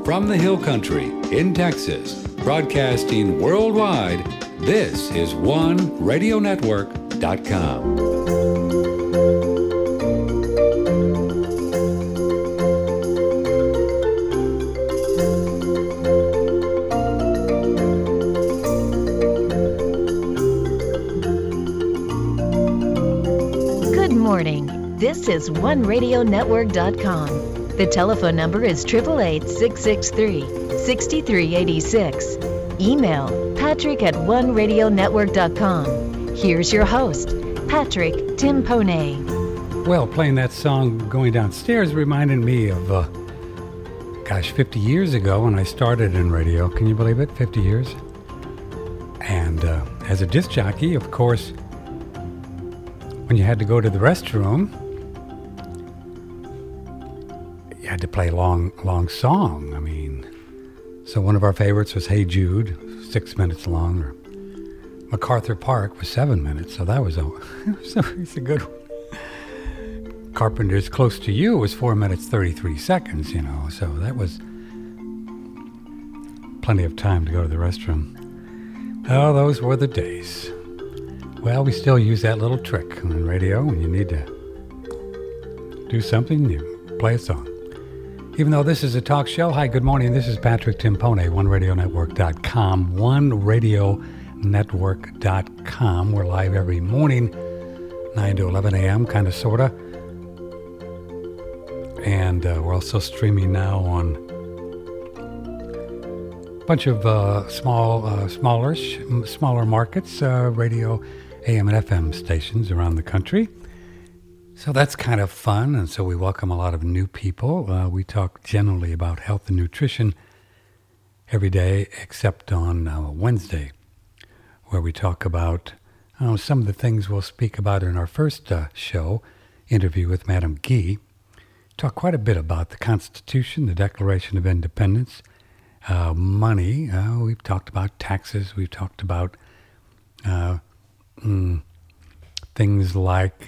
From the Hill Country in Texas, broadcasting worldwide, this is OneRadioNetwork.com. Good morning. This is OneRadioNetwork.com. The telephone number is 888-663-6386. Email patrick@OneRadioNetwork.com. Here's your host, Patrick Timpone. Well, playing that song going downstairs reminded me of, 50 years ago when I started in radio. Can you believe it? 50 years. And as a disc jockey, of course, when you had to go to the restroom, you had to play a long song. I mean, so one of our favorites was Hey Jude, 6 minutes long, or MacArthur Park was 7 minutes, so that was it's a good one. Carpenter's Close to You was 4 minutes 33 seconds, so that was plenty of time to go to the restroom. Oh, those were the days. Well, we still use that little trick on radio. When you need to do something, you play a song. Even though this is a talk show, hi, good morning. This is Patrick Timpone, OneRadioNetwork.com, OneRadioNetwork.com. We're live every morning, 9 to 11 a.m., kind of, sort of. And we're also streaming now on a bunch of smaller markets, radio, AM and FM stations around the country. So that's kind of fun, and so we welcome a lot of new people. We talk generally about health and nutrition every day, except on Wednesday, where we talk about some of the things we'll speak about in our first show, interview with Madame Guy. Talk quite a bit about the Constitution, the Declaration of Independence, money. We've talked about taxes. We've talked about things like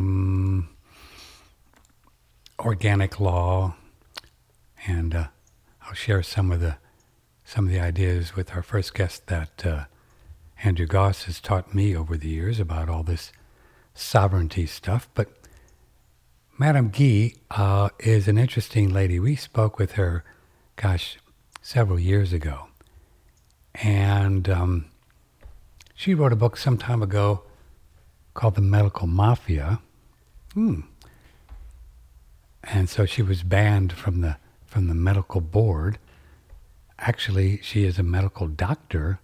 organic law, and I'll share some of the ideas with our first guest that Andrew Goss has taught me over the years about all this sovereignty stuff. But Madame Guy is an interesting lady. We spoke with her, several years ago, and she wrote a book some time ago called The Medical Mafia. And so she was banned from the medical board. Actually, she is a medical doctor,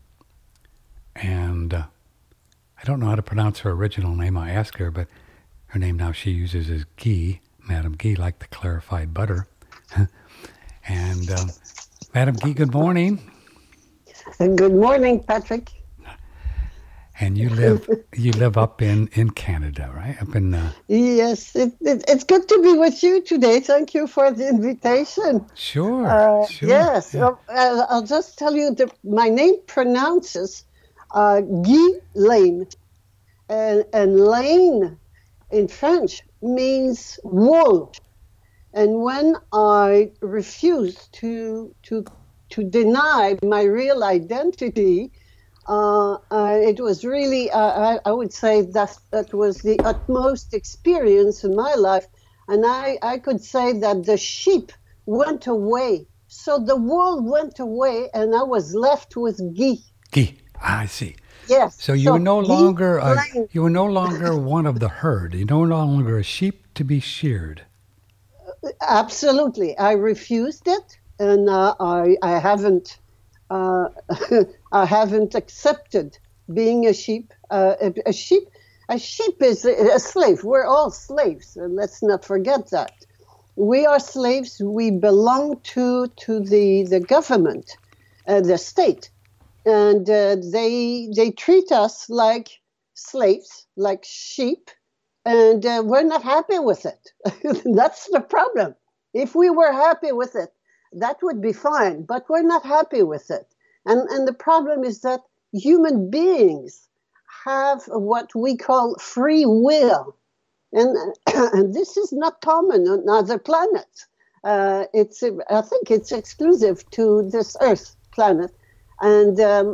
and I don't know how to pronounce her original name. I asked her, but her name now she uses is Guy, Madame Guy, like the clarified butter. And Madame Guy, good morning. Good morning, Patrick. And you live up in Canada, right? Up in Yes, it's good to be with you today. Thank you for the invitation. Sure. Yes, yeah. I'll just tell you that my name pronounces Guy Lane, and Lane in French means wool. And when I refused to deny my real identity, it was really, I would say that was the utmost experience in my life. And I could say that the sheep went away. So the wool went away, and I was left with Guy. Guy, I see. Yes. So you were no longer one of the herd. You're no longer a sheep to be sheared. Absolutely, I refused it, and I haven't. I haven't accepted being a sheep. A sheep is a slave. We're all slaves. And let's not forget that. We are slaves. We belong to the government, the state, and they treat us like slaves, like sheep, and we're not happy with it. That's the problem. If we were happy with it, that would be fine, but we're not happy with it. And the problem is that human beings have what we call free will. And this is not common on other planets. I think it's exclusive to this Earth planet, and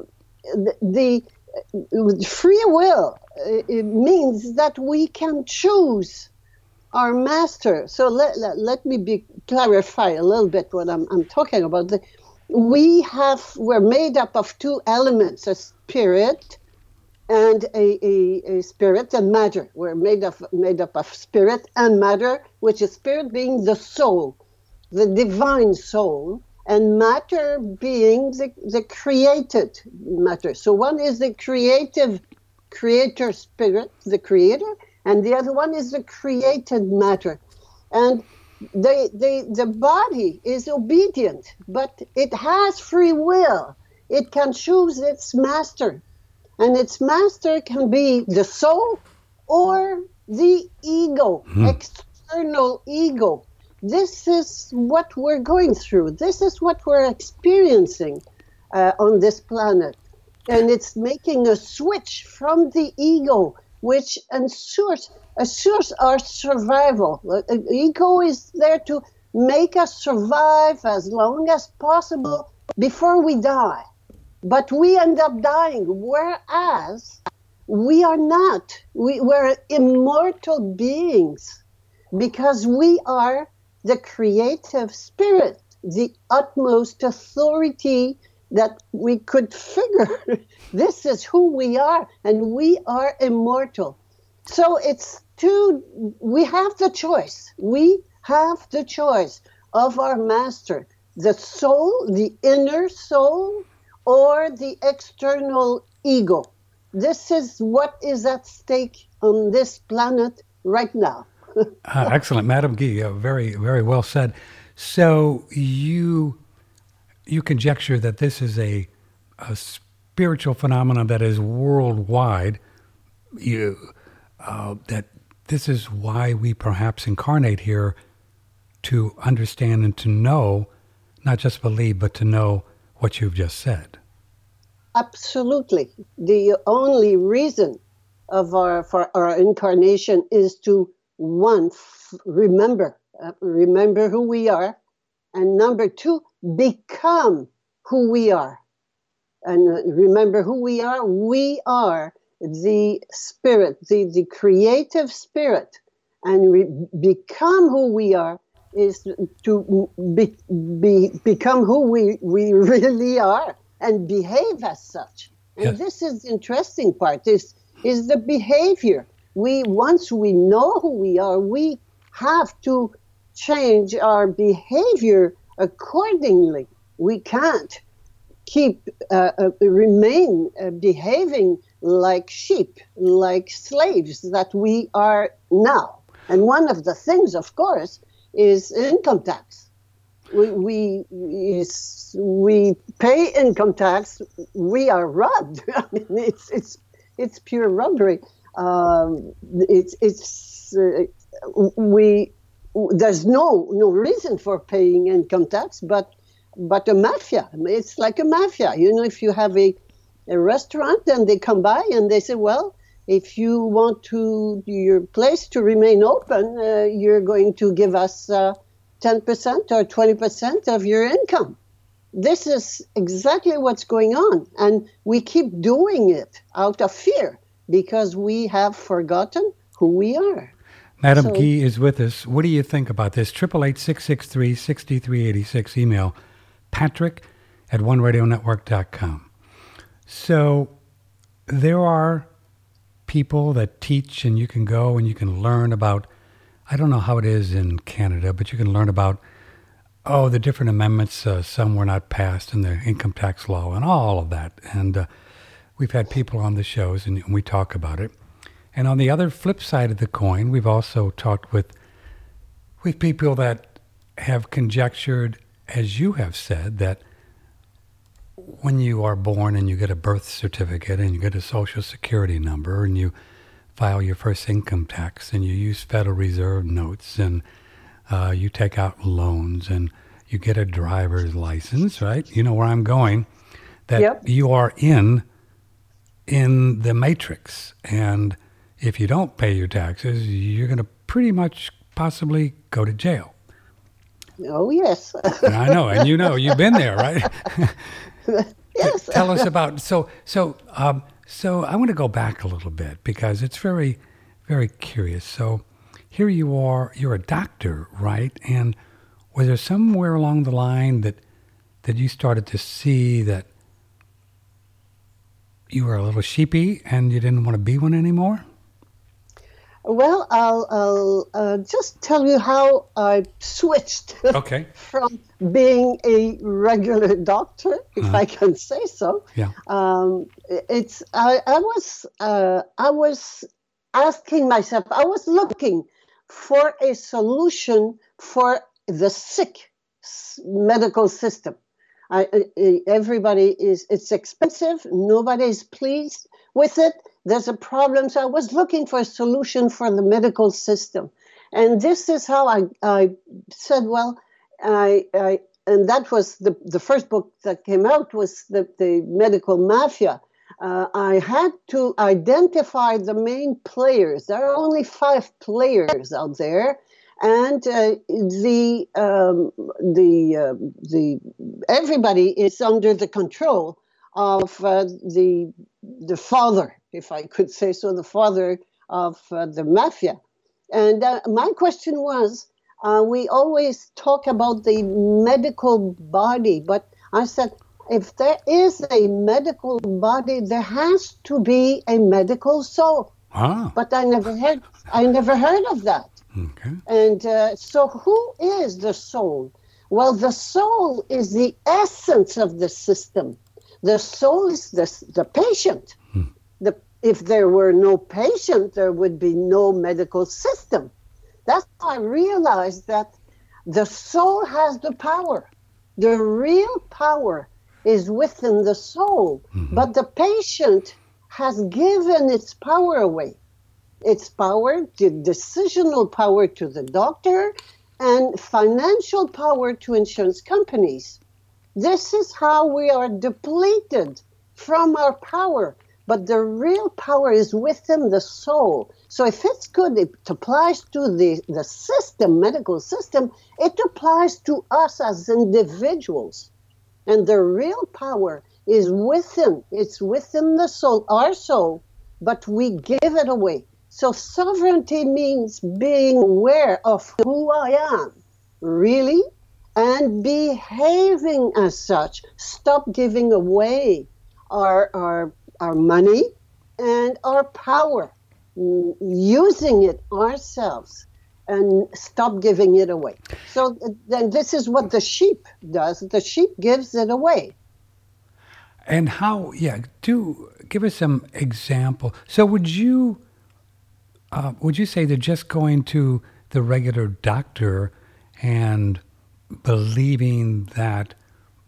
the free will it means that we can choose our master. So let me clarify a little bit what I'm talking about. We're made up of two elements: a spirit and a spirit and matter. We're made up of spirit and matter, which is spirit being the soul, the divine soul, and matter being the created matter. So one is the creator spirit, the creator, and the other one is the created matter. And the body is obedient, but it has free will. It can choose its master. And its master can be the soul or the ego, external ego. This is what we're going through. This is what we're experiencing on this planet. And it's making a switch from the ego, which assures our survival. Ego is there to make us survive as long as possible before we die. But we end up dying, whereas we are not. We're immortal beings because we are the creative spirit, the utmost authority that we could figure. This is who we are, and we are immortal. So we have the choice. We have the choice of our master, the soul, the inner soul, or the external ego. This is what is at stake on this planet right now. Excellent, Madame Guy. Very, very well said. So you conjecture that this is a spiritual phenomenon that is worldwide. That this is why we perhaps incarnate here, to understand and to know, not just believe, but to know what you've just said. Absolutely. The only reason for our incarnation is to, one, remember who we are, and number two, become who we are. And remember who we are. We are the spirit, the creative spirit, and become who we are is to become who we really are and behave as such. And yes. This is the interesting part, is the behavior. Once we know who we are, we have to change our behavior accordingly. We can't remain behaving like sheep, like slaves that we are now. And one of the things, of course, is income tax. We pay income tax. We are robbed. I mean, it's pure robbery. There's no reason for paying income tax, but a mafia. It's like a mafia. If you have a restaurant and they come by and they say, well, if you want your place to remain open, you're going to give us 10% or 20% of your income. This is exactly what's going on. And we keep doing it out of fear because we have forgotten who we are. Madame Guy is with us. What do you think about this? 888-663-6386. Email patrick@oneradionetwork.com. So there are people that teach, and you can go and you can learn about, I don't know how it is in Canada, but you can learn about, the different amendments. Some were not passed in the income tax law and all of that. And we've had people on the shows and we talk about it. And on the other flip side of the coin, we've also talked with people that have conjectured, as you have said, that when you are born and you get a birth certificate and you get a social security number and you file your first income tax and you use Federal Reserve notes and you take out loans and you get a driver's license, right? You know where I'm going, that yep. You are in the matrix. And if you don't pay your taxes, you're going to pretty much possibly go to jail. Oh, yes. I know, and you've been there, right? Yes. Tell us about so I want to go back a little bit because it's very, very curious. So here you are, you're a doctor, right? And was there somewhere along the line that you started to see that you were a little sheepy and you didn't want to be one anymore? Well, I'll just tell you how I switched Okay. from being a regular doctor, if I can say so. Yeah. I was asking myself, I was looking for a solution for the sick medical system. It's expensive. Nobody is pleased with it. There's a problem. So I was looking for a solution for the medical system. And this is how I said, well, and that was the first book that came out was the medical mafia. I had to identify the main players. There are only 5 players out there. And everybody is under the control of the father, if I could say so, the father of the mafia. And my question was, we always talk about the medical body, but I said, if there is a medical body, there has to be a medical soul. Ah. But I never heard of that. Okay. And so who is the soul? Well, the soul is the essence of the system. The soul is the patient. If there were no patient, there would be no medical system. That's how I realized that the soul has the power. The real power is within the soul. But the patient has given its power away. Its power, the decisional power to the doctor, and financial power to insurance companies. This is how we are depleted from our power. But the real power is within the soul. So if it's good, it applies to the system, medical system, it applies to us as individuals. And the real power is within. It's within the soul, our soul, but we give it away. So sovereignty means being aware of who I am, really, and behaving as such. Stop giving away our money and our power, using it ourselves, and stop giving it away. So then this is what the sheep does. The sheep gives it away. And how, give us some example. So would you say that just going to the regular doctor and believing that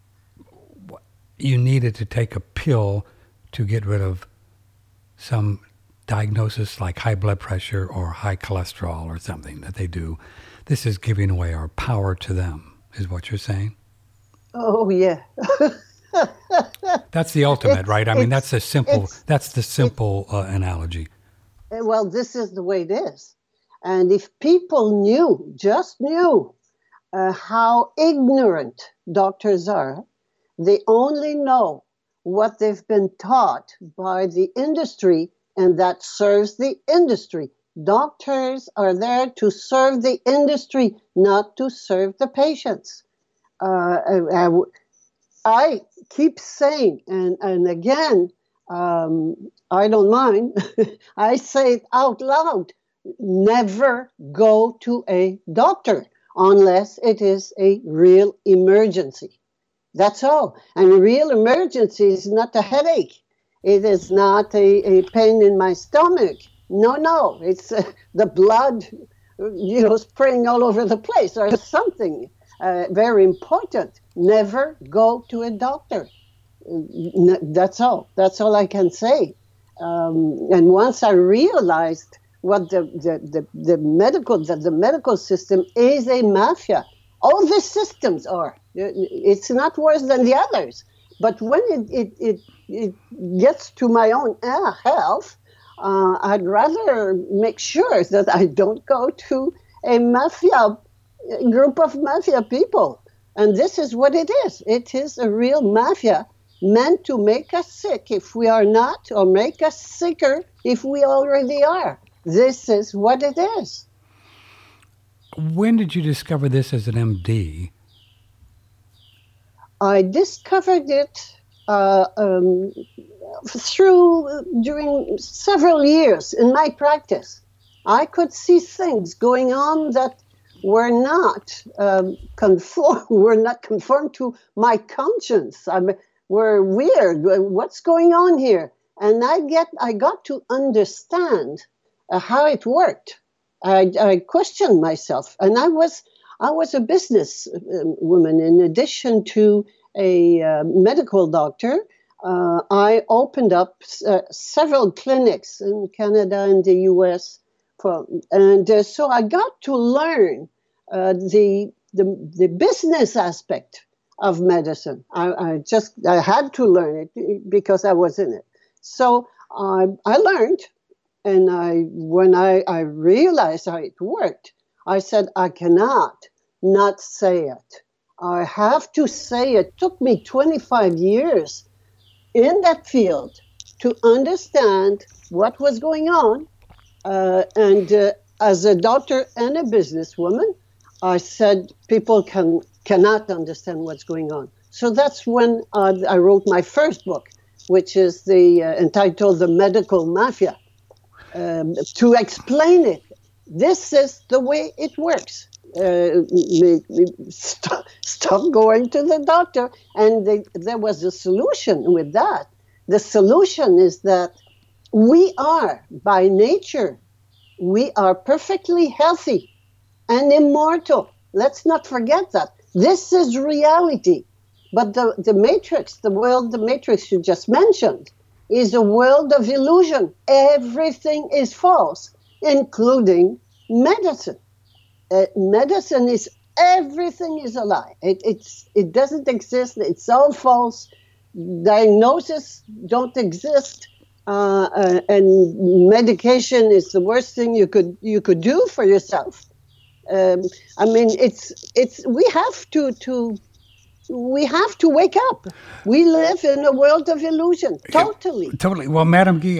you needed to take a pill to get rid of some diagnosis like high blood pressure or high cholesterol or something that they do, this is giving away our power to them, is what you're saying? Oh, yeah. That's the ultimate, right? I mean, that's the simple analogy. Well, this is the way it is. And if people just knew how ignorant doctors are, they only know what they've been taught by the industry, and that serves the industry. Doctors are there to serve the industry, not to serve the patients. I keep saying, and again, I don't mind, I say it out loud, never go to a doctor unless it is a real emergency. That's all. And a real emergency is not a headache. It is not a pain in my stomach. No. It's the blood, spraying all over the place or something very important. Never go to a doctor. That's all. That's all I can say. And once I realized what the medical system is a mafia, all the systems are. It's not worse than the others. But when it gets to my own health, I'd rather make sure that I don't go to a mafia group of mafia people. And this is what it is. It is a real mafia meant to make us sick if we are not, or make us sicker if we already are. This is what it is. When did you discover this as an MD? I discovered it during several years in my practice. I could see things going on that were not conform to my conscience. Were weird. What's going on here? And I got to understand how it worked. I questioned myself, and I was a business woman in addition to a medical doctor. I opened up several clinics in Canada and the U.S. So I got to learn the business aspect of medicine. I had to learn it because I was in it. So I learned, and when I realized how it worked, I said, I cannot not say it. I have to say it. It took me 25 years in that field to understand what was going on. And as a doctor and a businesswoman, I said people cannot understand what's going on. So that's when I wrote my first book, which is entitled The Medical Mafia, to explain it. This is the way it works. Stop going to the doctor. And there was a solution with that. The solution is that we are, by nature, we are perfectly healthy and immortal. Let's not forget that. This is reality. But the matrix, the matrix you just mentioned, is a world of illusion. Everything is false, including medicine. Medicine is, everything is a lie. It doesn't exist. It's all false. Diagnoses don't exist. And medication is the worst thing you could do for yourself. I mean, we have to wake up. We live in a world of illusion. Totally. Totally. Well, Madame Guy,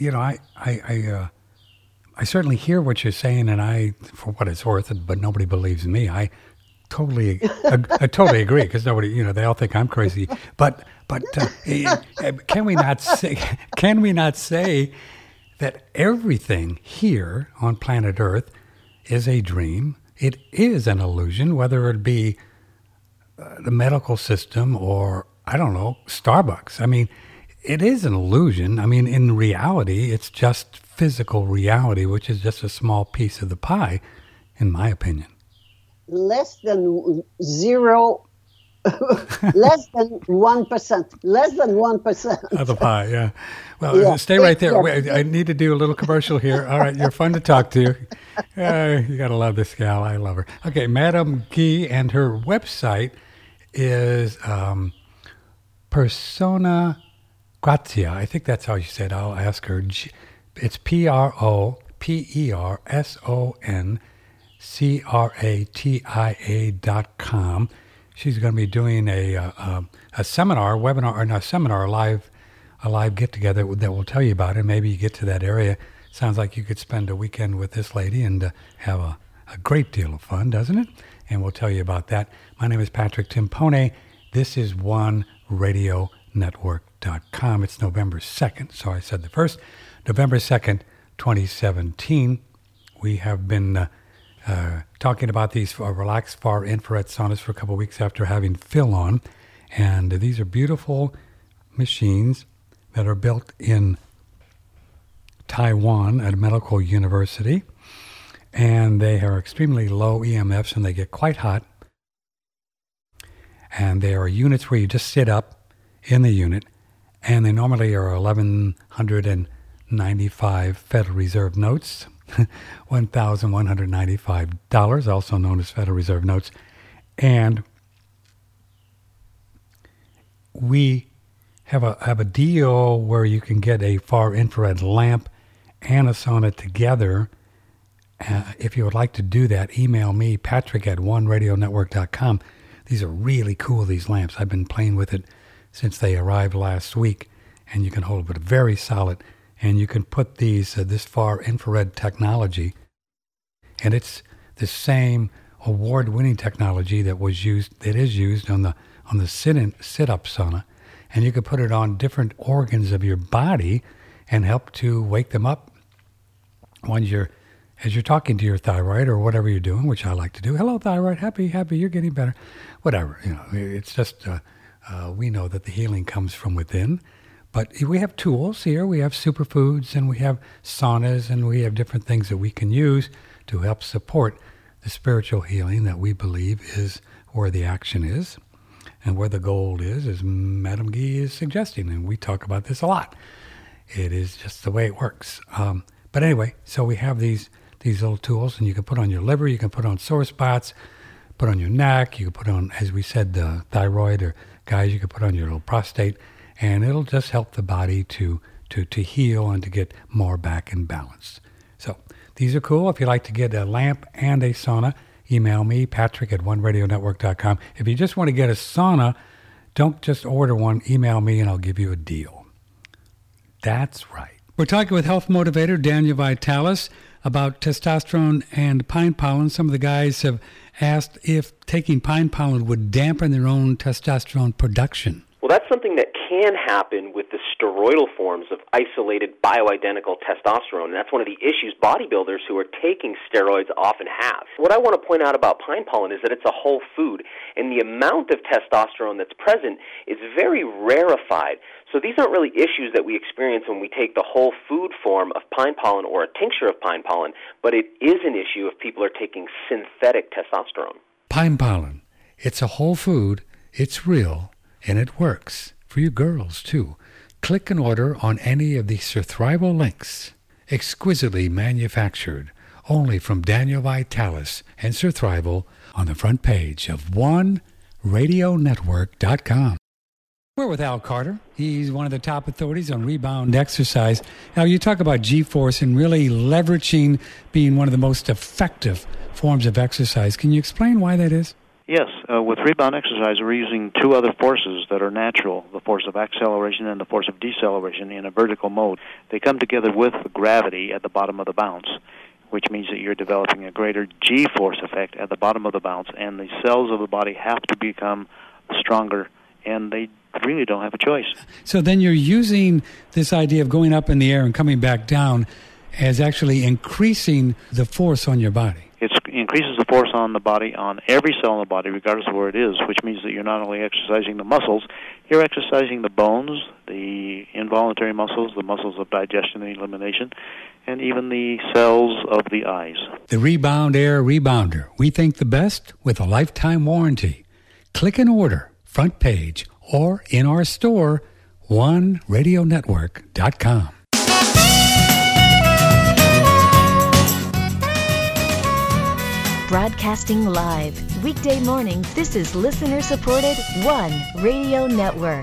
I certainly hear what you're saying, and for what it's worth, but nobody believes me. I totally agree, because nobody, they all think I'm crazy. But can we not say that everything here on planet Earth is a dream? It is an illusion, whether it be the medical system or, I don't know, Starbucks. I mean, it is an illusion. I mean, in reality, it's just physical reality, which is just a small piece of the pie, in my opinion. Less than 1%. Less than 1% of the pie. Yeah. Well, yeah. Stay right there. Wait, I need to do a little commercial here. All right, you're fun to talk to. You gotta love this gal. I love her. Okay, Madame Guy, and her website is Persona Grazia. I think that's how you said. I'll ask her. It's PROPERSONCRATIA.com. She's going to be doing a live get-together that we'll tell you about it. Maybe you get to that area. Sounds like you could spend a weekend with this lady and have a great deal of fun, doesn't it? And we'll tell you about that. My name is Patrick Timpone. This is OneRadioNetwork.com. It's November 2nd. So I said the first. November 2nd, 2017. We have been talking about these relaxed far infrared saunas for a couple of weeks after having Phil on. And these are beautiful machines that are built in Taiwan at a medical university. And they are extremely low EMFs, and they get quite hot. And they are units where you just sit up in the unit. And they normally are $1,195 Federal Reserve notes. $1,195, also known as Federal Reserve notes. And we have a deal where you can get a far infrared lamp and a sauna together if you would like to do that, email me, Patrick at oneradionetwork.com. These are really cool, these lamps. I've been playing with it since they arrived last week, and you can hold it very solid. And you can put these this far infrared technology, and it's the same award-winning technology that is used on the sit-up sauna, and you can put it on different organs of your body and help to wake them up as you're talking to your thyroid or whatever you're doing, which I like to do. Hello, thyroid. Happy, you're getting better. Whatever, it's just, we know that the healing comes from within. But we have tools here. We have superfoods, and we have saunas, and we have different things that we can use to help support the spiritual healing that we believe is where the action is and where the gold is, as Madame Guy is suggesting. And we talk about this a lot. It is just the way it works. But anyway, so we have these little tools, and you can put on your liver, you can put on sore spots, put on your neck, you can put on, as we said, the thyroid, or guys, you can put on your little prostate, and it'll just help the body to heal and to get more back in balance. So these are cool. If you'd like to get a lamp and a sauna, email me, Patrick at oneradionetwork.com. If you just want to get a sauna, don't just order one, email me, and I'll give you a deal. That's right. We're talking with health motivator Daniel Vitalis about testosterone and pine pollen. Some of the guys have asked if taking pine pollen would dampen their own testosterone production. Well, that's something that can happen with the steroidal forms of isolated bioidentical testosterone, and that's one of the issues bodybuilders who are taking steroids often have. What I want to point out about pine pollen is that it's a whole food, and the amount of testosterone that's present is very rarefied. So these aren't really issues that we experience when we take the whole food form of pine pollen or a tincture of pine pollen, but it is an issue if people are taking synthetic testosterone. Pine pollen, it's a whole food, it's real, and it works. For you girls, too. Click and order on any of the Surthrival links. Exquisitely manufactured, only from Daniel Vitalis and Surthrival on the front page of OneRadioNetwork.com. We're with Al Carter. He's one of the top authorities on rebound exercise. Al, you talk about G-Force and really leveraging being one of the most effective forms of exercise. Can you explain why that is? Yes. With rebound exercise, we're using two other forces that are natural, the force of acceleration and the force of deceleration in a vertical mode. They come together with gravity at the bottom of the bounce, which means that you're developing a greater G-force effect at the bottom of the bounce, and the cells of the body have to become stronger, and they really don't have a choice. So then you're using this idea of going up in the air and coming back down as actually increasing the force on your body. It increases the force on the body, on every cell in the body, regardless of where it is, which means that you're not only exercising the muscles, you're exercising the bones, the involuntary muscles, the muscles of digestion and elimination, and even the cells of the eyes. The Rebound Air Rebounder. We think the best with a lifetime warranty. Click and order, front page, or in our store, OneRadioNetwork.com. Broadcasting live, weekday mornings, this is listener-supported One Radio Network.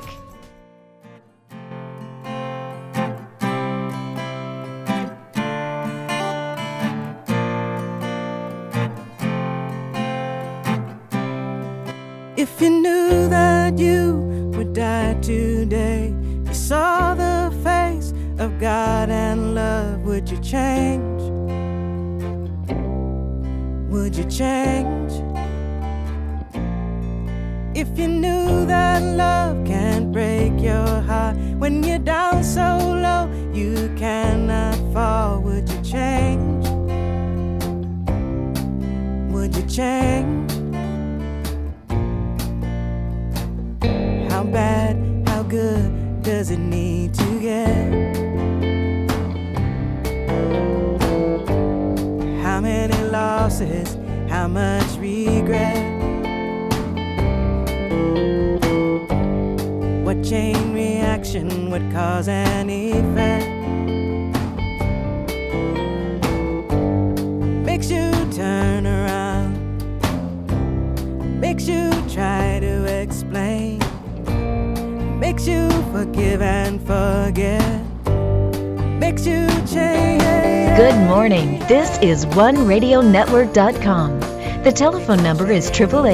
If you knew that you would die today, you saw the face of God and love, would you change? Would you change? If you knew that love can't break your heart, when you're down so low you cannot fall, would you change? Would you change? How bad, how good does it need to get? How many losses, how much regret? What chain reaction would cause an effect? Makes you turn around, makes you try to explain, makes you forgive and forget, makes you change. Good morning. This is OneRadioNetwork.com. The telephone number is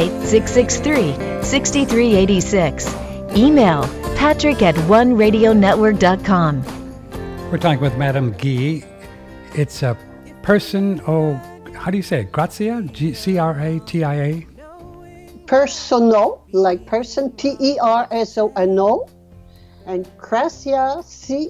888-663-6386. Email patrick@OneRadioNetwork.com. We're talking with Madame Guy. It's a person, how do you say it? Grazia? Cratia? Personal, like person, Persono, and Cratia,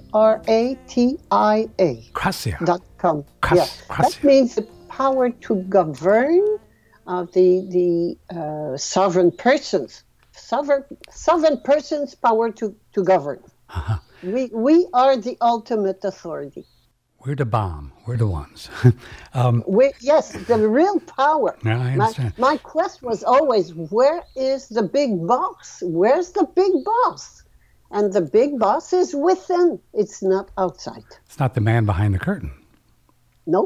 Cratia. Cracia.com. Yeah. That means the power to govern the sovereign persons. Sovereign persons' power to govern. Uh-huh. We are the ultimate authority. We're the bomb. We're the ones. Yes, the real power. Yeah, I understand. My quest was always, where is the big boss? Where's the big boss? And the big boss is within. It's not outside. It's not the man behind the curtain. No.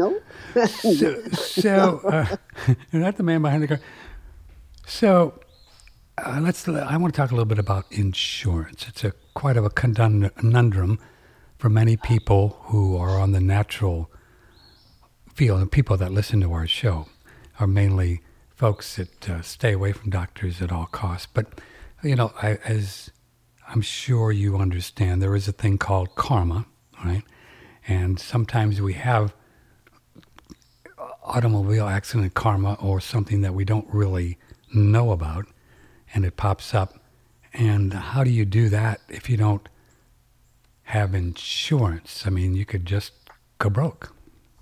So you're not the man behind the curtain. So I want to talk a little bit about insurance. It's quite of a conundrum for many people who are on the natural field, and people that listen to our show are mainly folks that stay away from doctors at all costs. But, as I'm sure you understand, there is a thing called karma, right? And sometimes we have automobile accident karma or something that we don't really know about, and it pops up. And how do you do that if you don't have insurance? I mean, you could just go broke.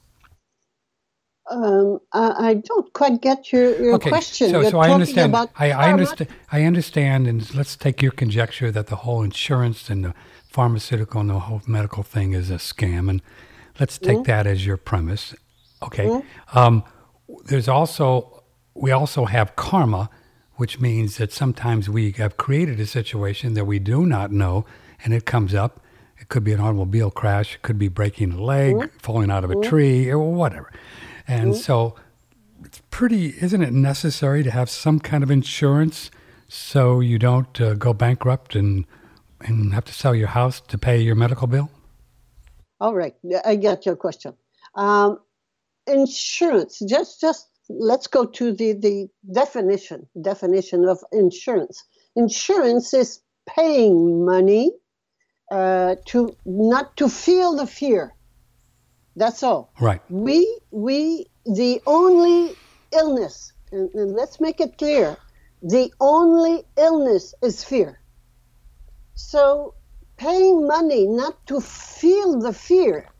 I don't quite get your question. So I understand. I understand, and let's take your conjecture that the whole insurance and the pharmaceutical and the whole medical thing is a scam, and let's take that as your premise. Okay. We also have karma, which means that sometimes we have created a situation that we do not know, and it comes up. It could be an automobile crash. It could be breaking a leg, falling out of a tree, or whatever. And so it's isn't it necessary to have some kind of insurance so you don't go bankrupt and have to sell your house to pay your medical bill? All right. I get your question. Insurance, just let's go to the definition of insurance. Insurance is paying money to not to feel the fear. That's all. Right. The only illness, and let's make it clear, the only illness is fear. So paying money not to feel the fear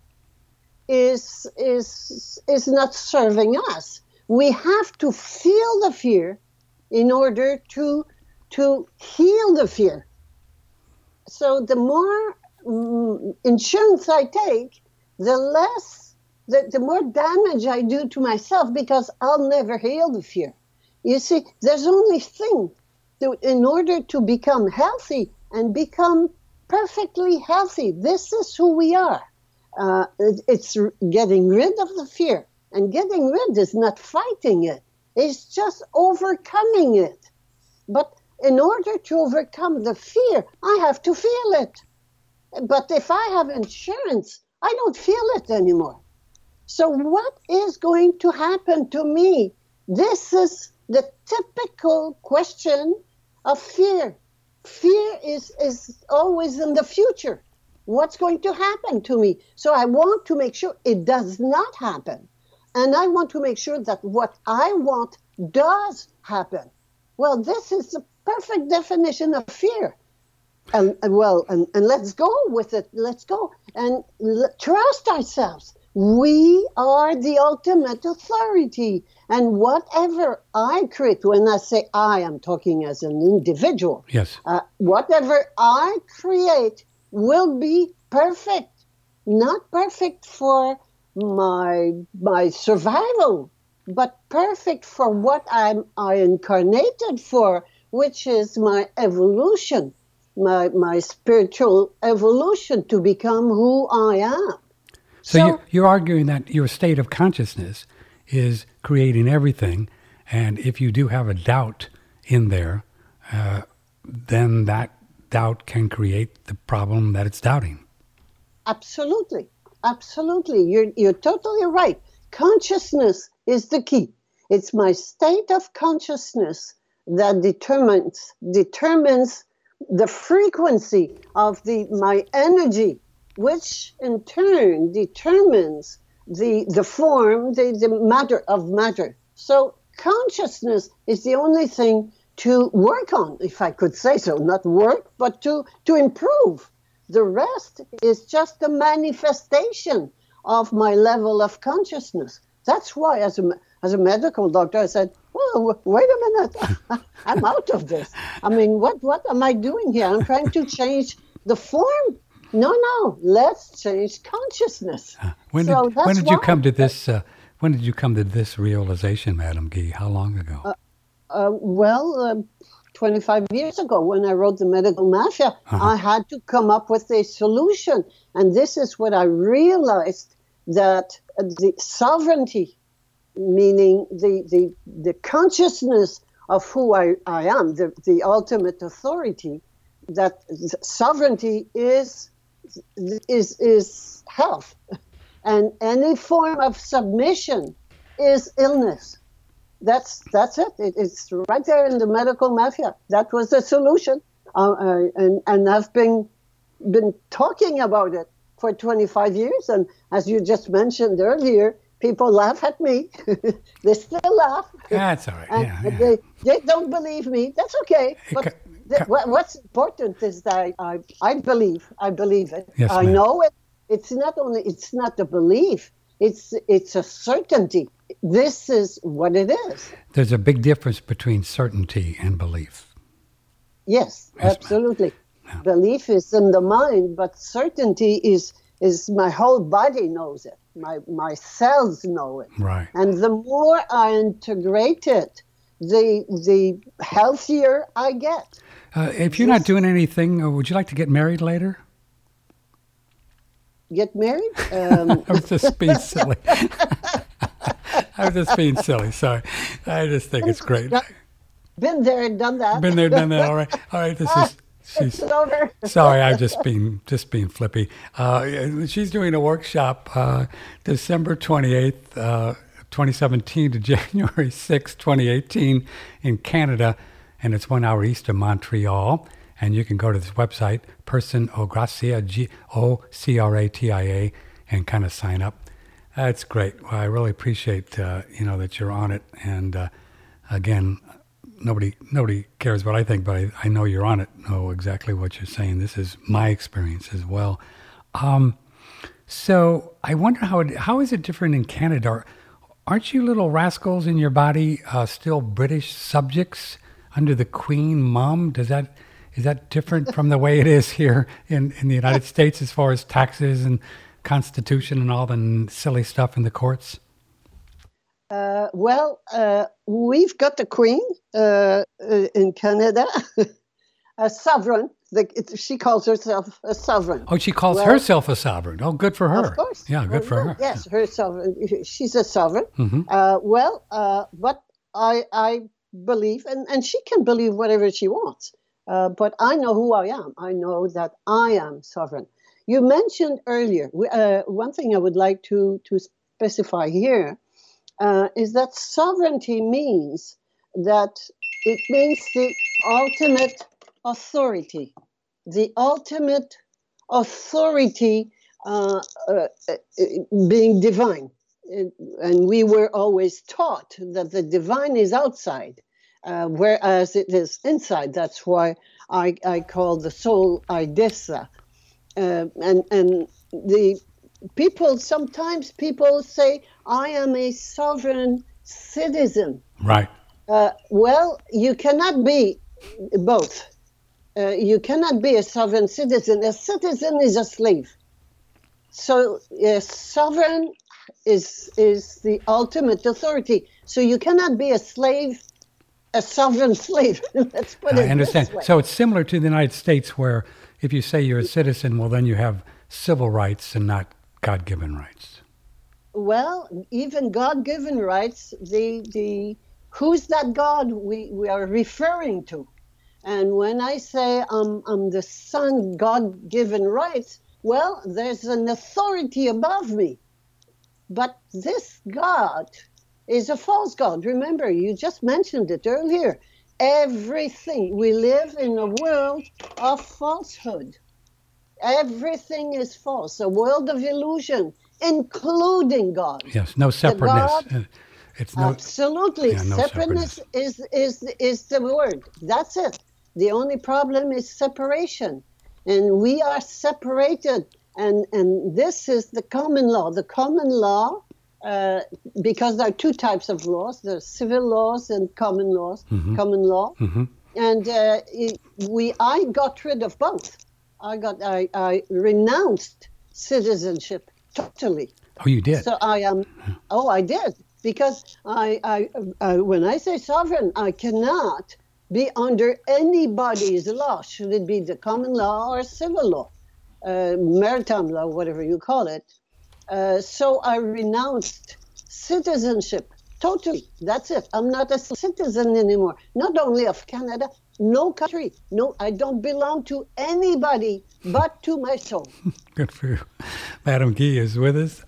is not serving us. We have to feel the fear in order to heal the fear. So the more insurance I take, the more damage I do to myself, because I'll never heal the fear. You see, there's only thing in order to become healthy and become perfectly healthy. This is who we are. It's getting rid of the fear. And getting rid is not fighting it. It's just overcoming it. But in order to overcome the fear, I have to feel it. But if I have insurance, I don't feel it anymore. So what is going to happen to me? This is the typical question of fear. Fear is always in the future. What's going to happen to me? So I want to make sure it does not happen. And I want to make sure that what I want does happen. Well, this is the perfect definition of fear. And let's go with it. Let's go and trust ourselves. We are the ultimate authority. And whatever I create, when I say I am talking as an individual. Yes. Whatever I create will be perfect. Not perfect for my survival, but perfect for what I incarnated for, which is my evolution, my spiritual evolution to become who I am. So you're arguing that your state of consciousness is creating everything, and if you do have a doubt in there, then that doubt can create the problem that it's doubting. Absolutely. Absolutely. You're totally right. Consciousness is the key. It's my state of consciousness that determines the frequency of my energy, which in turn determines the form, the matter of matter. So consciousness is the only thing to work on, if I could say so, not work, but to improve. The rest is just a manifestation of my level of consciousness. That's why, as a medical doctor, I said, well, wait a minute, I'm out of this. I mean, what am I doing here? I'm trying to change the form. No, let's change consciousness. When did you come to this? When did you come to this realization, Madame Guy? How long ago? 25 years ago, when I wrote The Medical Mafia, I had to come up with a solution. And this is what I realized, that the sovereignty, meaning the consciousness of who I am, the ultimate authority, that sovereignty is health. And any form of submission is illness. That's it. It's right there in The Medical Mafia. That was the solution. And I've been talking about it for 25 years. And as you just mentioned earlier, people laugh at me. They still laugh. That's all right. Yeah. They don't believe me. That's okay. But what's important is that I believe it. Yes, I know it. It's not a belief. It's a certainty. This is what it is. There's a big difference between certainty and belief. Yes, absolutely. Yeah. Belief is in the mind, but certainty is my whole body knows it. My cells know it. Right. And the more I integrate it, the healthier I get. If you're not doing anything, would you like to get married later? Get married? I was just being silly. Sorry. I just think it's great. Been there, done that. Been there, done that. All right. She's over. Sorry, I'm just being flippy. She's doing a workshop December 28th, 2017 to January 6th, 2018 in Canada, and it's 1 hour east of Montreal. And you can go to this website, Person O Gratia, G-O-C-R-A-T-I-A, and kind of sign up. That's great. Well, I really appreciate that you're on it. And again, nobody cares what I think, but I know you're on it. Know exactly what you're saying. This is my experience as well. So I wonder how is it different in Canada? Aren't you little rascals in your body still British subjects under the Queen Mum? Is that different from the way it is here in the United States as far as taxes and Constitution and all the silly stuff in the courts? We've got the Queen in Canada, a sovereign. She calls herself a sovereign. Oh, she calls herself a sovereign. Oh, good for her. Of course. Yeah, good for her. Yes, her sovereign. She's a sovereign. Mm-hmm. But I believe, and she can believe whatever she wants. But I know who I am. I know that I am sovereign. You mentioned earlier, one thing I would like to specify here is that sovereignty means the ultimate authority. The ultimate authority being divine. And we were always taught that the divine is outside. Whereas it is inside. That's why I call the soul Idessa. And the sometimes people say, I am a sovereign citizen. Right. Well, you cannot be both. You cannot be a sovereign citizen. A citizen is a slave. So a sovereign is the ultimate authority. So you cannot be a slave, a sovereign slave. Let's put it I understand. This way. So it's similar to the United States, where if you say you're a citizen, well, then you have civil rights and not God-given rights. Well, even God-given rights, who's that God we are referring to? And when I say I'm the son, God-given rights, well, there's an authority above me. But this God is a false God. Remember, you just mentioned it earlier. Everything, we live in a world of falsehood. Everything is false, a world of illusion, including God. Yes, no separateness. It's no, absolutely. Yeah, no separateness is the word. That's it. The only problem is separation. And we are separated. And this is the common law. The common law, because there are two types of laws. There's civil laws and common laws, common law. Mm-hmm. And I got rid of both. I renounced citizenship totally. Oh, you did? So I did. Because I when I say sovereign, I cannot be under anybody's law, should it be the common law or civil law, maritime law, whatever you call it. So I renounced citizenship totally. That's it. I'm not a citizen anymore. Not only of Canada, no country. No, I don't belong to anybody but to my soul. Good for you. Madame Guy is with us.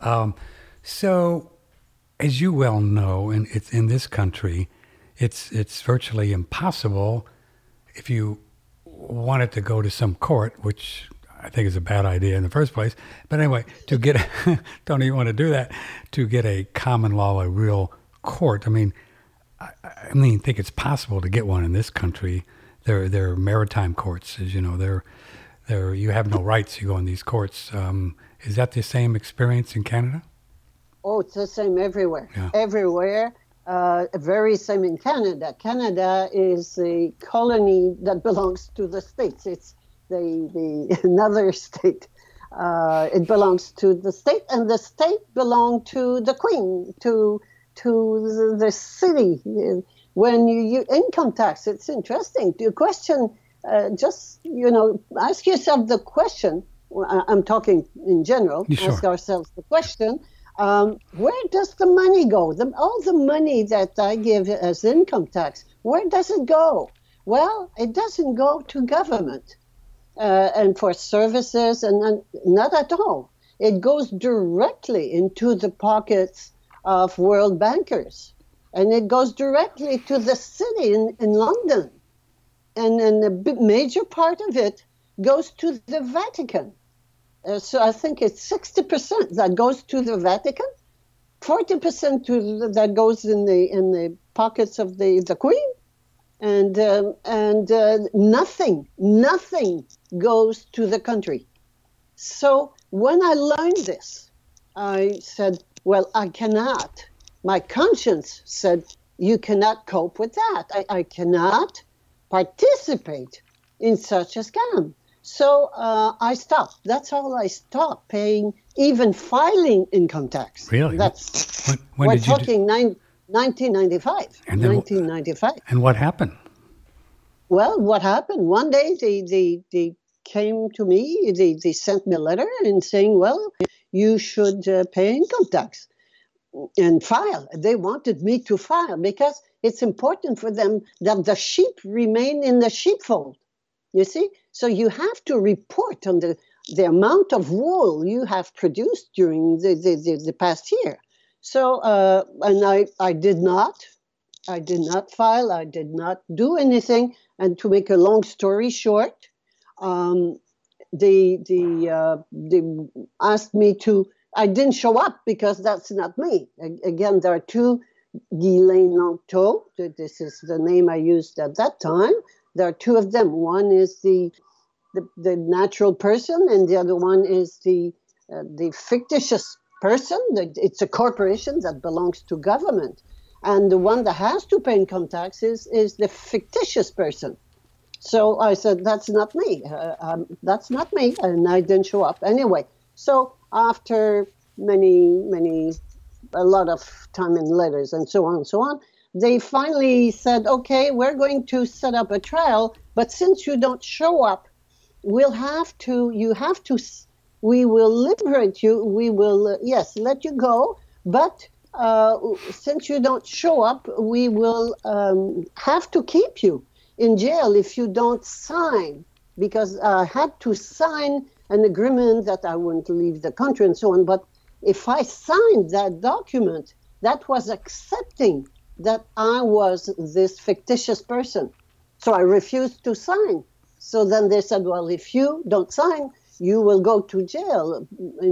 So, as you well know, and it's in this country, it's virtually impossible if you wanted to go to some court, which I think is a bad idea in the first place. But anyway, to get don't even want to do that, to get a common law, a real court. I mean, think it's possible to get one in this country. They're maritime courts, as you know. They're you have no rights. You go in these courts. Is that the same experience in Canada? Oh, it's the same everywhere. Yeah. Everywhere. Very same in Canada. Canada is a colony that belongs to the States. It's the another state. It belongs to the state, and the state belonged to the Queen, to the city. When you income tax, it's interesting. You question, ask yourself the question. I'm talking in general. Sure. Ask ourselves the question. Where does the money go? All the money that I give as income tax, where does it go? Well, it doesn't go to government and for services, and not at all. It goes directly into the pockets of world bankers, and it goes directly to the city in London. And a major part of it goes to the Vatican. So I think it's 60% that goes to the Vatican, 40% that goes in the pockets of the Queen, and nothing goes to the country. So when I learned this, I said, well, I cannot. My conscience said, you cannot cope with that. I cannot participate in such a scam. So I stopped. That's all. I stopped paying, even filing income tax. Really? That's when we're did you talking 1995. And then 1995. And what happened? Well, what happened? One day they came to me. They sent me a letter and saying, well, you should pay income tax and file. They wanted me to file because it's important for them that the sheep remain in the sheepfold. You see? So you have to report on the amount of wool you have produced during the past year. So, and I did not file. I did not do anything. And to make a long story short, they asked me to. I didn't show up because that's not me. Again, there are two Guylaine Langto. This is the name I used at that time. There are two of them. One is the natural person, and the other one is the fictitious person. It's a corporation that belongs to government, and the one that has to pay income tax is the fictitious person. So I said, that's not me. That's not me, and I didn't show up anyway. So after a lot of time in letters and so on, they finally said, okay, we're going to set up a trial, but since you don't show up, we will liberate you. We will, let you go. But since you don't show up, we will have to keep you in jail if you don't sign, because I had to sign an agreement that I wouldn't leave the country and so on. But if I signed that document, that was accepting that I was this fictitious person. So I refused to sign. So then they said, well, if you don't sign, you will go to jail,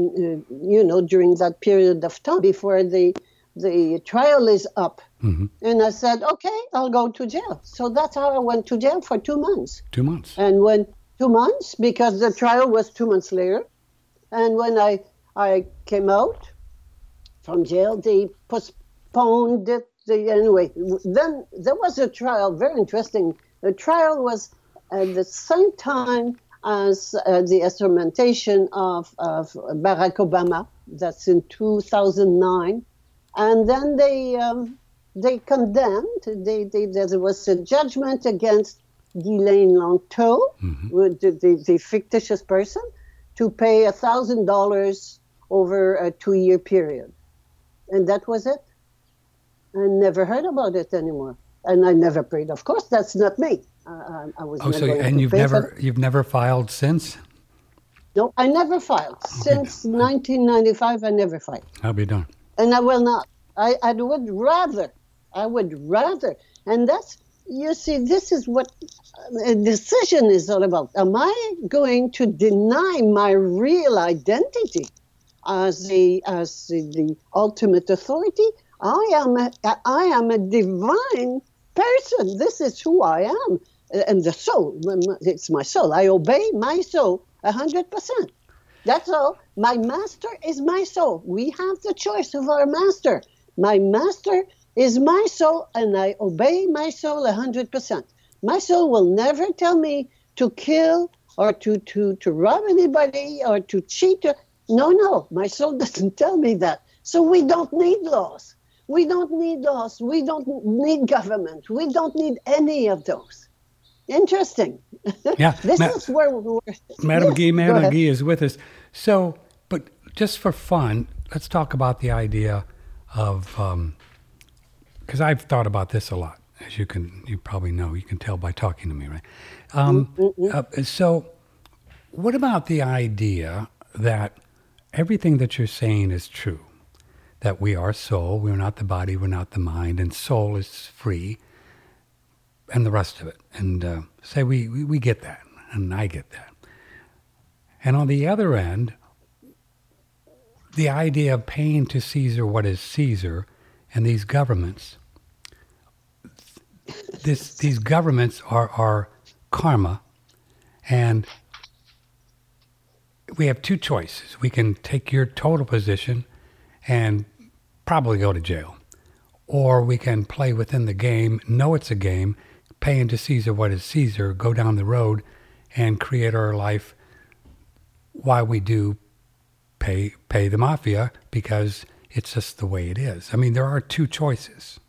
during that period of time before the trial is up. Mm-hmm. And I said, okay, I'll go to jail. So that's how I went to jail for 2 months. 2 months. And when 2 months, because the trial was 2 months later. And when I came out from jail, they postponed it. Anyway, then there was a trial, very interesting. The trial was at the same time as the assermentation of Barack Obama. That's in 2009. And then they condemned, there was a judgment against Ghislaine Langto, mm-hmm. the fictitious person, to pay $1,000 over a 2-year period. And that was it. I never heard about it anymore. And I never paid. Of course, that's not me. I was never going and you've never filed since? No, I never filed. Since 1995, I never filed. I'll be done. And I will not. I would rather. And that's, you see, this is what a decision is all about. Am I going to deny my real identity as the ultimate authority? I am a divine person. This is who I am. And the soul, it's my soul. I obey my soul 100%. That's all. My master is my soul. We have the choice of our master. My master is my soul, and I obey my soul 100%. My soul will never tell me to kill or to rob anybody or to cheat. No, my soul doesn't tell me that. So we don't need laws. We don't need laws. We don't need government. We don't need any of those. Interesting. Yeah. This is where we're... Madame Guy is with us. So, but just for fun, let's talk about the idea of, because I've thought about this a lot, as you probably know, you can tell by talking to me, right? So what about the idea that everything that you're saying is true? That we are soul, we're not the body, we're not the mind, and soul is free, and the rest of it. And say we get that, and I get that. And on the other end, the idea of paying to Caesar what is Caesar, and these governments, these governments are karma, and we have two choices. We can take your total position and probably go to jail, or we can play within the game, know it's a game, paying to Caesar what is Caesar, go down the road and create our life while we do pay the mafia, because it's just the way it is. I mean, there are two choices.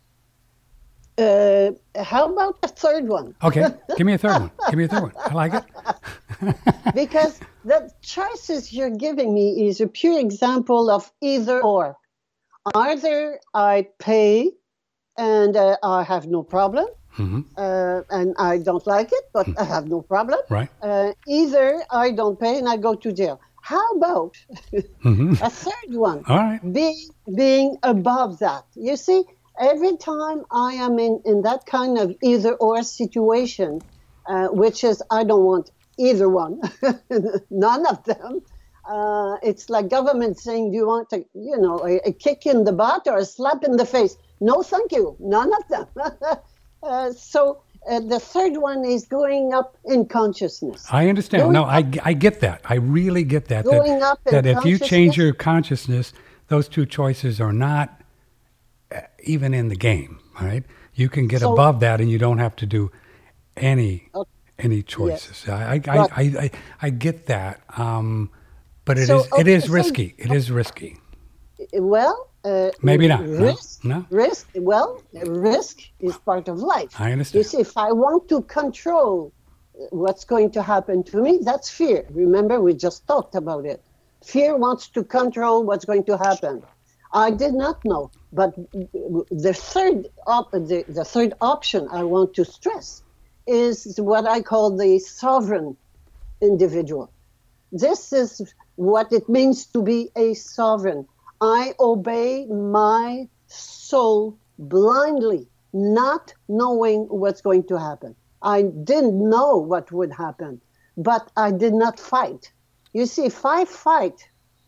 How about a third one? Okay, give me a third one. I like it. Because the choices you're giving me is a pure example of either or. Either I pay and I have no problem, mm-hmm. And I don't like it, but I have no problem. Right. Either I don't pay and I go to jail. How about mm-hmm. a third one? All right. Being above that. You see, every time I am in that kind of either-or situation, which is I don't want either one, none of them. It's like government saying, do you want a kick in the butt or a slap in the face? No, thank you. None of them. So the third one is going up in consciousness. I understand. I get that. I really get that. Going up in that if you change your consciousness, those two choices are not even in the game, right? You can get above that, and you don't have to do any choices. Yes. I get that, but it is risky. It is risky. Well, maybe not. Risk. Well, risk is part of life. I understand. You see, if I want to control what's going to happen to me, that's fear. Remember, we just talked about it. Fear wants to control what's going to happen. I did not know, but the third option I want to stress is what I call the sovereign individual. This is what it means to be a sovereign. I obey my soul blindly, not knowing what's going to happen. I didn't know what would happen, but I did not fight. You see, if I fight,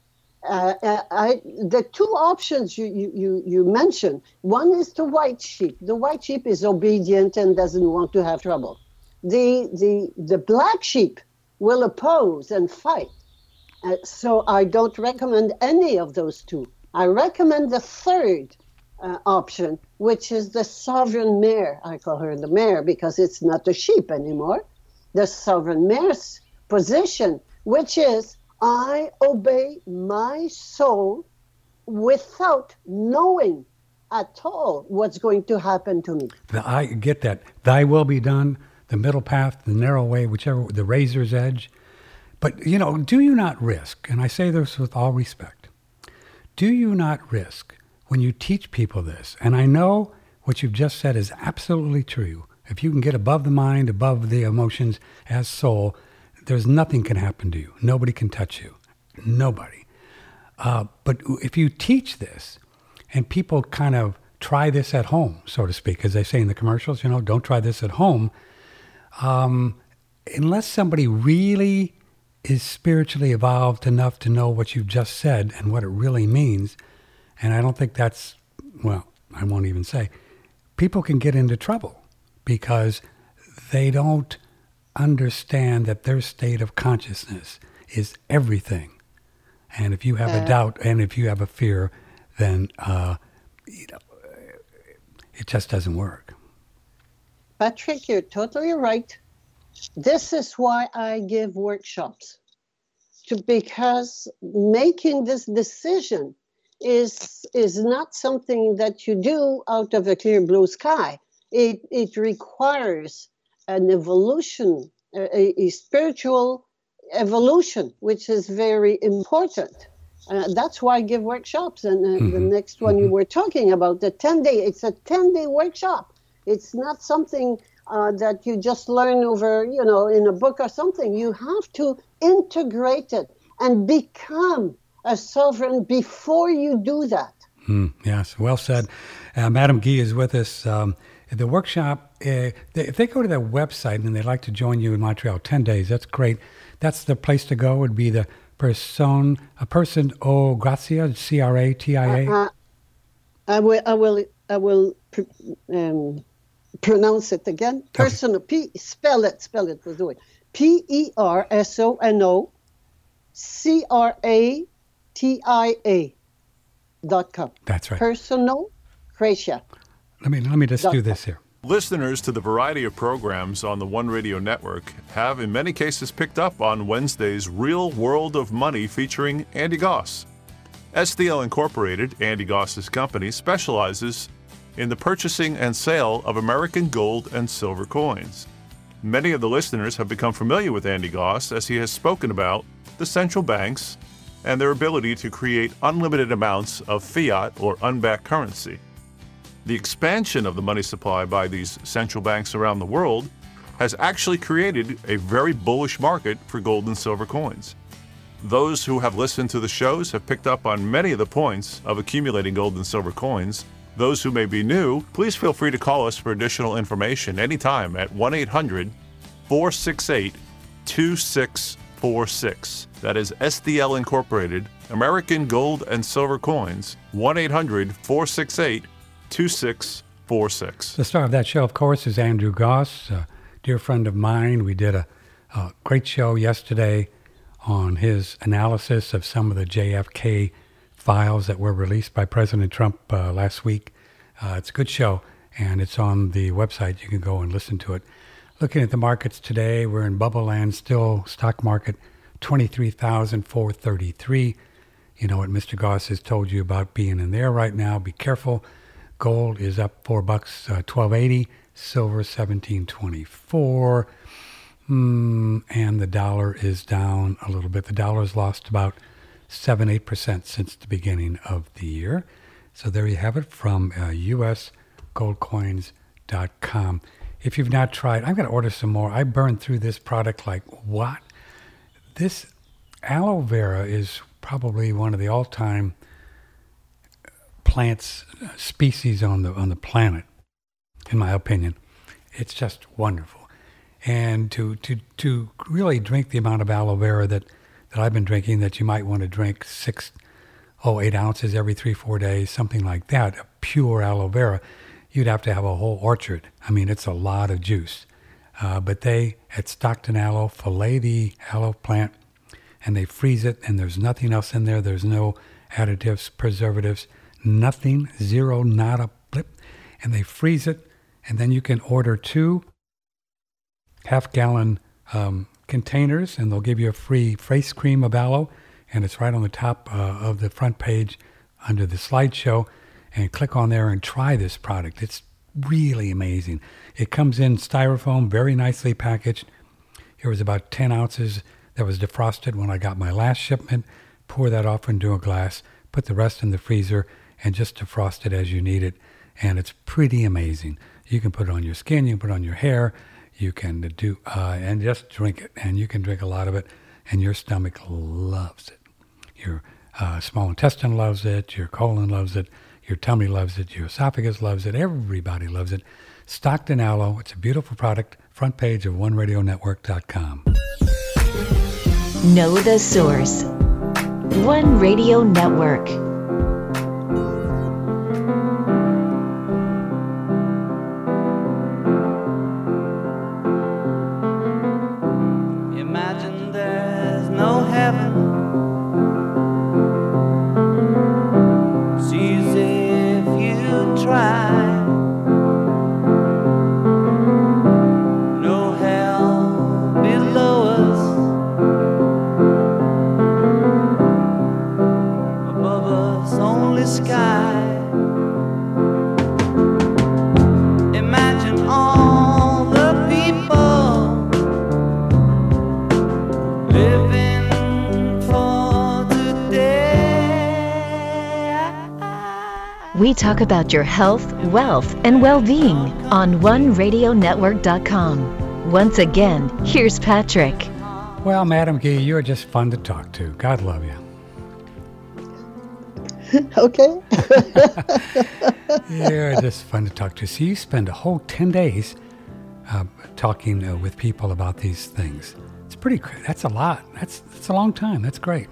the two options you mentioned, one is the white sheep. The white sheep is obedient and doesn't want to have trouble. The black sheep will oppose and fight. So I don't recommend any of those two. I recommend the third option, which is the sovereign mare. I call her the mare because it's not a sheep anymore. The sovereign mare's position, which is I obey my soul without knowing at all what's going to happen to me. I get that. Thy will be done, the middle path, the narrow way, whichever, the razor's edge. But, do you not risk, and I say this with all respect, do you not risk when you teach people this, and I know what you've just said is absolutely true, if you can get above the mind, above the emotions as soul, there's nothing can happen to you. Nobody can touch you. Nobody. But if you teach this, and people kind of try this at home, so to speak, as they say in the commercials, don't try this at home, unless somebody really is spiritually evolved enough to know what you've just said and what it really means, and I don't think that's, well, I won't even say, people can get into trouble because they don't understand that their state of consciousness is everything. And if you have a doubt and if you have a fear, then it just doesn't work. Patrick, you're totally right. This is why I give workshops, because making this decision is not something that you do out of a clear blue sky. It requires an evolution, a spiritual evolution, which is very important. That's why I give workshops. And the next one you were talking about, the 10-day, it's a 10-day workshop. It's not something that you just learn over, in a book or something. You have to integrate it and become a sovereign before you do that. Yes, well said. Madame Guy is with us. The workshop, if they go to their website and they'd like to join you in Montreal, 10 days, that's great. That's the place to go, would be the Person o Gratia, CRATIA. I will pronounce it again. Person, okay. Spell it, we'll do it. PersonalCratia.com. That's right. Personal Gratia. Let me just do this here. Listeners to the variety of programs on the One Radio Network have, in many cases, picked up on Wednesday's Real World of Money featuring Andy Goss. SDL Incorporated, Andy Goss's company, specializes in the purchasing and sale of American gold and silver coins. Many of the listeners have become familiar with Andy Goss as he has spoken about the central banks and their ability to create unlimited amounts of fiat or unbacked currency. The expansion of the money supply by these central banks around the world has actually created a very bullish market for gold and silver coins. Those who have listened to the shows have picked up on many of the points of accumulating gold and silver coins. Those who may be new, please feel free to call us for additional information anytime at 1-800-468-2646. That is SDL Incorporated, American Gold and Silver Coins, 1-800-468-2646. The star of that show, of course, is Andrew Goss, a dear friend of mine. We did a great show yesterday on his analysis of some of the JFK files that were released by President Trump last week. It's a good show, and it's on the website. You can go and listen to it. Looking at the markets today, we're in bubble land still. Stock market, 23,433. You know what Mr. Goss has told you about being in there right now. Be careful. Gold is up $4, $12.80. Silver, $17.24. And the dollar is down a little bit. The dollar's lost about 7-8% since the beginning of the year. So there you have it from usgoldcoins.com. If you've not tried, I'm going to order some more. I burned through this product like, what? This aloe vera is probably one of the all-time plants species on the planet, in my opinion. It's just wonderful. And to really drink the amount of aloe vera that I've been drinking, that you might want to drink 8 ounces every 3-4 days, something like that, a pure aloe vera, you'd have to have a whole orchard. I mean, it's a lot of juice. But they, at Stockton Aloe, fillet the aloe plant, and they freeze it, and there's nothing else in there. There's no additives, preservatives, nothing, zero, nada, blip. And they freeze it, and then you can order 2 half-gallon containers, and they'll give you a free face cream of aloe, and it's right on the top of the front page under the slideshow, and click on there and try this product. It's really amazing. It comes in styrofoam, very nicely packaged. Here was about 10 ounces that was defrosted when I got my last shipment. Pour that off into a glass, put the rest in the freezer, and just defrost it as you need it. And it's pretty amazing. You can put it on your skin, you can put it on your hair, you can do, and just drink it. And you can drink a lot of it, and your stomach loves it. Your small intestine loves it, your colon loves it, your tummy loves it, your esophagus loves it, everybody loves it. Stockton Aloe, it's a beautiful product, front page of OneRadioNetwork.com. Know the source. One Radio Network. Imagine there's no heaven. Try. No hell below us, above us only sky. Imagine all the people living for today. We talk about your health, wealth, and well-being on OneRadioNetwork.com. Once again, here's Patrick. Well, Madam Gee, you're just fun to talk to. God love you. Okay. You're just fun to talk to. So you spend a whole 10 days talking with people about these things. It's pretty great. That's a lot. That's a long time. That's great.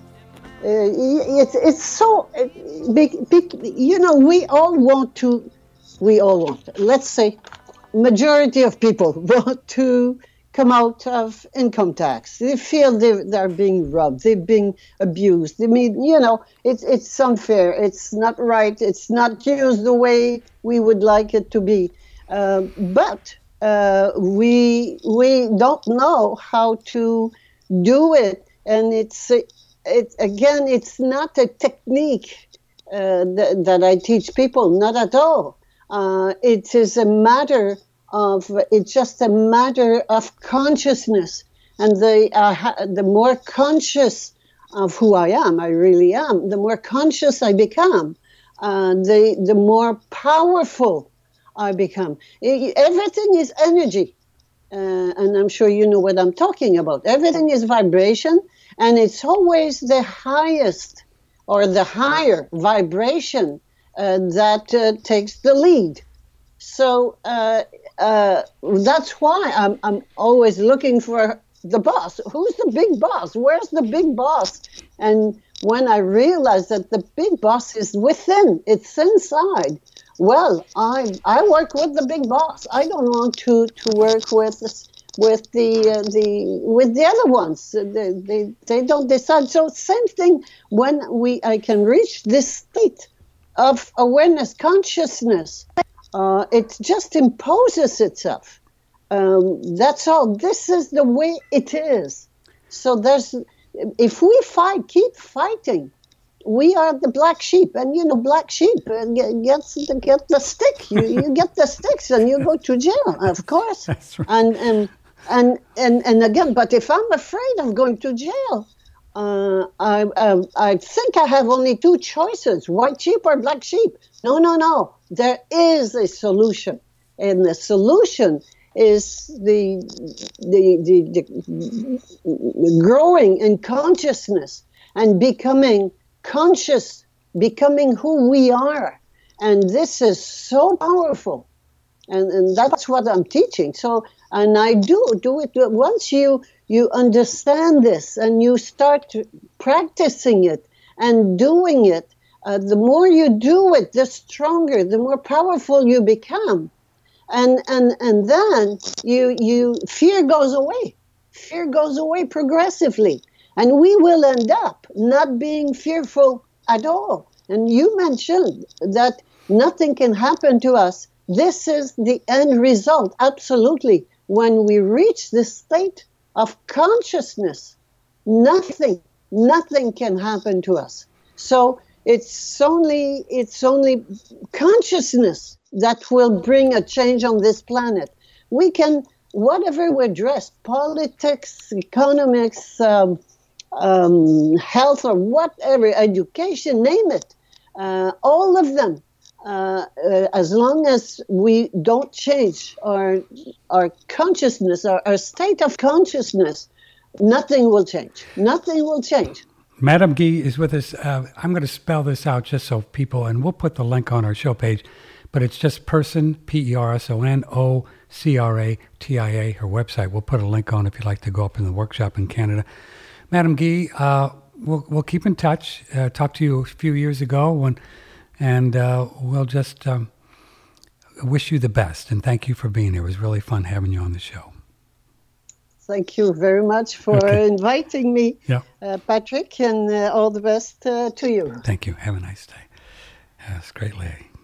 It's so big, you know, we all want, let's say, majority of people want to come out of income tax. They feel they're being robbed, they're being abused. I mean, you know, it's unfair, it's not right, it's not used the way we would like it to be. But we don't know how to do it, and it's not a technique that I teach people, not at all. It is it's just a matter of consciousness. And the more conscious of who I am, I really am, the more conscious I become, the more powerful I become. Everything is energy. And I'm sure you know what I'm talking about. Everything is vibration. And it's always the highest or the higher vibration that takes the lead. So that's why I'm always looking for the boss. Who's the big boss? Where's the big boss? And when I realized that the big boss is within, it's inside, well, I work with the big boss. I don't want to work with the other ones. They don't decide. So same thing when I can reach this state of awareness, consciousness, it just imposes itself. That's all. This is the way it is. So if we keep fighting, we are the black sheep, and you know, black sheep get the stick. You get the sticks, and you go to jail, of course. That's right. And again, but if I'm afraid of going to jail, I think I have only 2 choices: white sheep or black sheep. No. There is a solution, and the solution is the growing in consciousness and becoming conscious, becoming who we are. And this is so powerful. And that's what I'm teaching. So, and I do it. Once you understand this and you start practicing it and doing it, the more you do it, the stronger, the more powerful you become. And then you fear goes away. Fear goes away progressively. And we will end up not being fearful at all. And you mentioned that nothing can happen to us. This is the end result, absolutely. When we reach this state of consciousness, nothing can happen to us. So it's only consciousness that will bring a change on this planet. We can, whatever we address, politics, economics, health, or whatever, education, name it, all of them. As long as we don't change our consciousness, our state of consciousness, nothing will change. Nothing will change. Madame Guy is with us. I'm going to spell this out just so people, and we'll put the link on our show page, but it's just Person, PersonOCratia, her website. We'll put a link on if you'd like to go up in the workshop in Canada. Madame Guy, we'll keep in touch. Talked to you a few years ago, and we'll just wish you the best, and thank you for being here. It was really fun having you on the show. Thank you very much for inviting me, Patrick, and all the best to you. Thank you. Have a nice day. That's a great lady.